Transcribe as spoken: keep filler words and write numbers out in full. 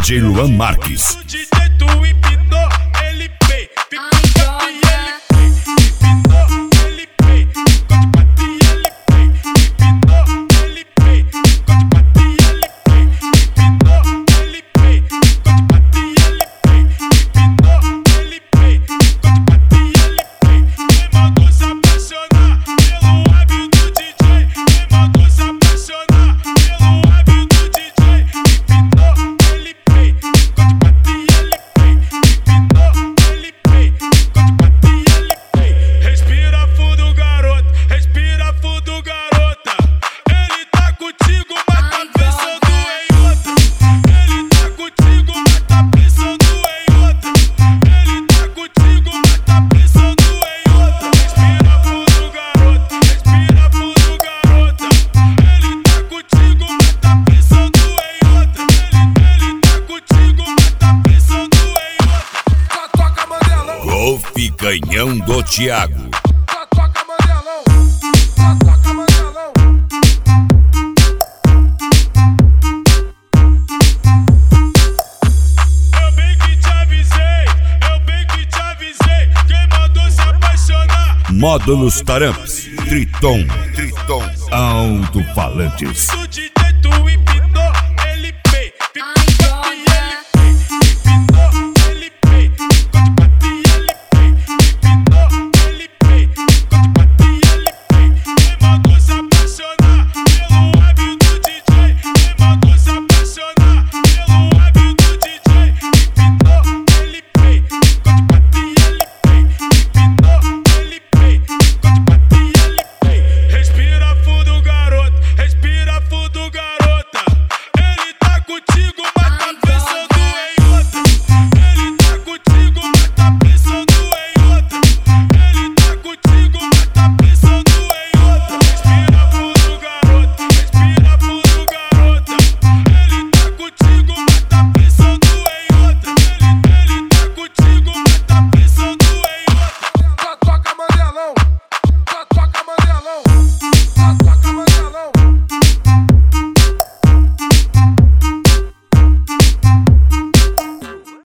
D J Luan Marques. Golfe Canhão do Thiago. Toca Mandelão, toca Mandelão. Eu bem que te avisei, eu bem que te avisei. Quem mandou se apaixonar? Módulos Taramps, Triton, Triton, Alto-Falantes. Do D J